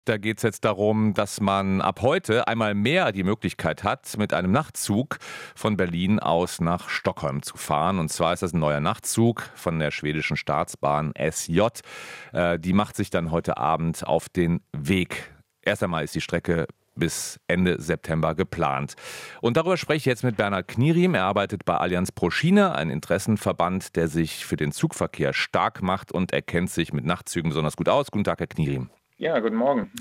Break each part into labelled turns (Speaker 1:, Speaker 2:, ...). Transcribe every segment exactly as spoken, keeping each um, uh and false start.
Speaker 1: Da geht es jetzt darum, dass man ab heute einmal mehr die Möglichkeit hat, mit einem Nachtzug von Berlin aus nach Stockholm zu fahren. Und zwar ist das ein neuer Nachtzug von der schwedischen Staatsbahn S J. Äh, die macht sich dann heute Abend auf den Weg. Erst einmal ist die Strecke bis Ende September geplant. Und darüber spreche ich jetzt mit Bernhard Knierim. Er arbeitet bei Allianz pro Schiene, ein Interessenverband, der sich für den Zugverkehr stark macht und er kennt sich mit Nachtzügen besonders gut aus. Guten Tag, Herr Knierim.
Speaker 2: Ja, guten Morgen.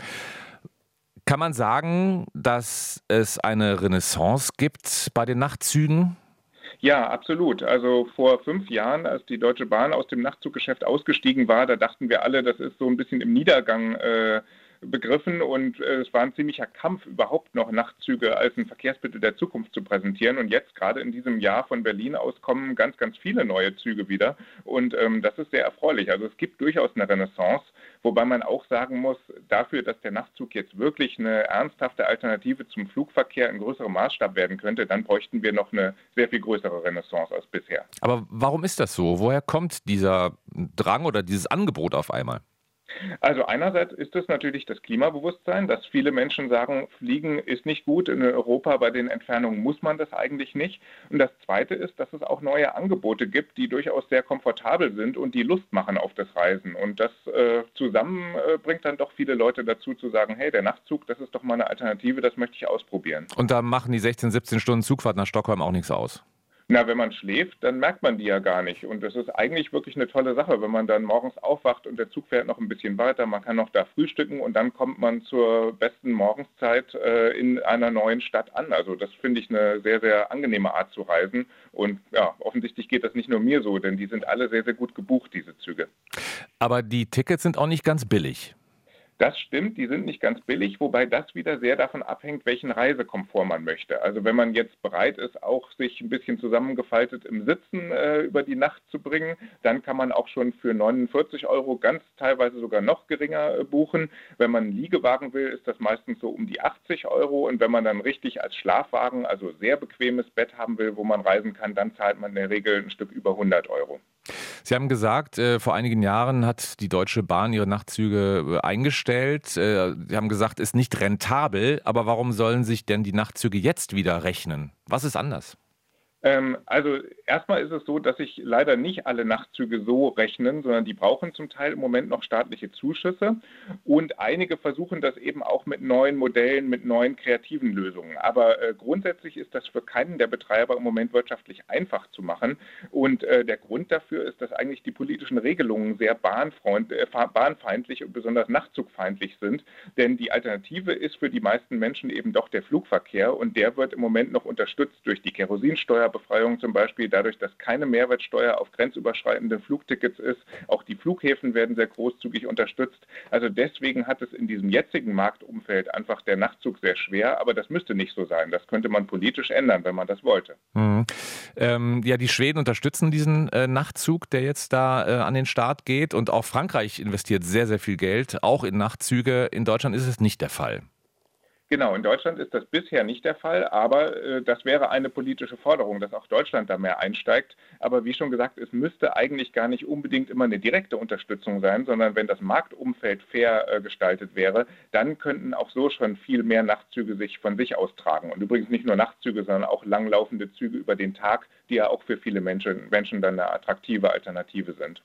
Speaker 1: Kann man sagen, dass es eine Renaissance gibt bei den Nachtzügen?
Speaker 2: Ja, absolut. Also vor fünf Jahren, als die Deutsche Bahn aus dem Nachtzuggeschäft ausgestiegen war, da dachten wir alle, das ist so ein bisschen im Niedergang äh, begriffen und äh, es war ein ziemlicher Kampf, überhaupt noch Nachtzüge als ein Verkehrsmittel der Zukunft zu präsentieren. Und jetzt, gerade in diesem Jahr von Berlin aus, kommen ganz, ganz viele neue Züge wieder. Und ähm, das ist sehr erfreulich. Also es gibt durchaus eine Renaissance, wobei man auch sagen muss, dafür, dass der Nachtzug jetzt wirklich eine ernsthafte Alternative zum Flugverkehr in größerem Maßstab werden könnte, dann bräuchten wir noch eine sehr viel größere Renaissance als bisher.
Speaker 1: Aber warum ist das so? Woher kommt dieser Drang oder dieses Angebot auf einmal?
Speaker 2: Also einerseits ist es natürlich das Klimabewusstsein, dass viele Menschen sagen, Fliegen ist nicht gut, in Europa bei den Entfernungen muss man das eigentlich nicht. Und das Zweite ist, dass es auch neue Angebote gibt, die durchaus sehr komfortabel sind und die Lust machen auf das Reisen. Und das äh, zusammen äh, bringt dann doch viele Leute dazu zu sagen, hey, der Nachtzug, das ist doch mal eine Alternative, das möchte ich ausprobieren.
Speaker 1: Und da machen die sechzehn, siebzehn Stunden Zugfahrt nach Stockholm auch nichts aus?
Speaker 2: Na, wenn man schläft, dann merkt man die ja gar nicht. Und das ist eigentlich wirklich eine tolle Sache, wenn man dann morgens aufwacht und der Zug fährt noch ein bisschen weiter. Man kann noch da frühstücken und dann kommt man zur besten Morgenszeit äh, in einer neuen Stadt an. Also das finde ich eine sehr, sehr angenehme Art zu reisen. Und ja, offensichtlich geht das nicht nur mir so, denn die sind alle sehr, sehr gut gebucht, diese Züge.
Speaker 1: Aber die Tickets sind auch nicht ganz billig.
Speaker 2: Das stimmt, die sind nicht ganz billig, wobei das wieder sehr davon abhängt, welchen Reisekomfort man möchte. Also wenn man jetzt bereit ist, auch sich ein bisschen zusammengefaltet im Sitzen äh, über die Nacht zu bringen, dann kann man auch schon für neunundvierzig Euro ganz teilweise sogar noch geringer äh, buchen. Wenn man einen Liegewagen will, ist das meistens so um die achtzig Euro. Und wenn man dann richtig als Schlafwagen, also sehr bequemes Bett haben will, wo man reisen kann, dann zahlt man in der Regel ein Stück über hundert Euro.
Speaker 1: Sie haben gesagt, äh, vor einigen Jahren hat die Deutsche Bahn ihre Nachtzüge äh, eingestellt. Äh, Sie haben gesagt, ist nicht rentabel. Aber warum sollen sich denn die Nachtzüge jetzt wieder rechnen? Was ist anders?
Speaker 2: Ähm, also erstmal ist es so, dass sich leider nicht alle Nachtzüge so rechnen, sondern die brauchen zum Teil im Moment noch staatliche Zuschüsse und einige versuchen das eben auch mit neuen Modellen, mit neuen kreativen Lösungen. Aber äh, grundsätzlich ist das für keinen der Betreiber im Moment wirtschaftlich einfach zu machen und äh, der Grund dafür ist, dass eigentlich die politischen Regelungen sehr bahnfreund, äh, bahnfeindlich und besonders nachtzugfeindlich sind, denn die Alternative ist für die meisten Menschen eben doch der Flugverkehr und der wird im Moment noch unterstützt durch die Kerosinsteuer, Befreiung zum Beispiel dadurch, dass keine Mehrwertsteuer auf grenzüberschreitende Flugtickets ist. Auch die Flughäfen werden sehr großzügig unterstützt. Also deswegen hat es in diesem jetzigen Marktumfeld einfach der Nachtzug sehr schwer, aber das müsste nicht so sein. Das könnte man politisch ändern, wenn man das wollte.
Speaker 1: Mhm. Ähm, ja, die Schweden unterstützen diesen äh, Nachtzug, der jetzt da äh, an den Start geht und auch Frankreich investiert sehr, sehr viel Geld, auch in Nachtzüge. In Deutschland ist es nicht der Fall.
Speaker 2: Genau, in Deutschland ist das bisher nicht der Fall, aber äh, das wäre eine politische Forderung, dass auch Deutschland da mehr einsteigt. Aber wie schon gesagt, es müsste eigentlich gar nicht unbedingt immer eine direkte Unterstützung sein, sondern wenn das Marktumfeld fair äh, gestaltet wäre, dann könnten auch so schon viel mehr Nachtzüge sich von sich aus tragen. Und übrigens nicht nur Nachtzüge, sondern auch langlaufende Züge über den Tag, die ja auch für viele Menschen, Menschen dann eine attraktive Alternative sind.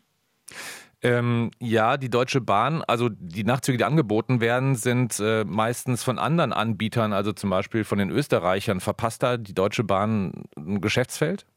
Speaker 1: Ähm, ja, die Deutsche Bahn, also die Nachtzüge, die angeboten werden, sind äh, meistens von anderen Anbietern, also zum Beispiel von den Österreichern. Verpasst da die Deutsche Bahn ein Geschäftsfeld?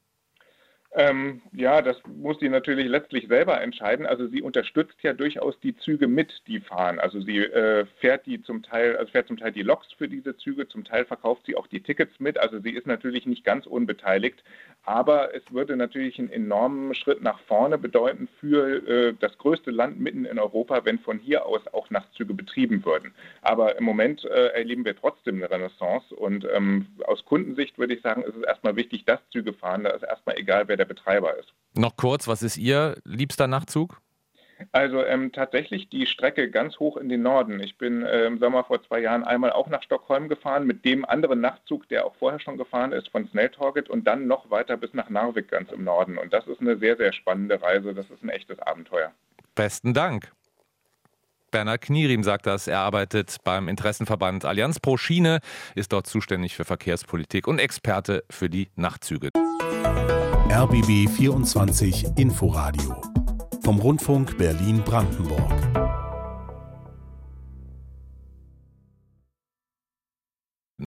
Speaker 2: Ähm, ja, das muss sie natürlich letztlich selber entscheiden. Also sie unterstützt ja durchaus die Züge mit, die fahren. Also sie äh, fährt die zum Teil, also fährt zum Teil die Loks für diese Züge, zum Teil verkauft sie auch die Tickets mit. Also sie ist natürlich nicht ganz unbeteiligt, aber es würde natürlich einen enormen Schritt nach vorne bedeuten für äh, das größte Land mitten in Europa, wenn von hier aus auch Nachtzüge betrieben würden. Aber im Moment äh, erleben wir trotzdem eine Renaissance und ähm, aus Kundensicht würde ich sagen, ist es erstmal wichtig, dass Züge fahren. Da ist erstmal egal, wer der Betreiber ist.
Speaker 1: Noch kurz, was ist Ihr liebster Nachtzug?
Speaker 2: Also ähm, tatsächlich die Strecke ganz hoch in den Norden. Ich bin äh, im Sommer vor zwei Jahren einmal auch nach Stockholm gefahren mit dem anderen Nachtzug, der auch vorher schon gefahren ist, von Snelltarget und dann noch weiter bis nach Narvik ganz im Norden. Und das ist eine sehr, sehr spannende Reise. Das ist ein echtes Abenteuer.
Speaker 1: Besten Dank. Bernhard Knierim sagt das. Er arbeitet beim Interessenverband Allianz pro Schiene, ist dort zuständig für Verkehrspolitik und Experte für die Nachtzüge.
Speaker 3: R B B vierundzwanzig Inforadio vom Rundfunk Berlin-Brandenburg.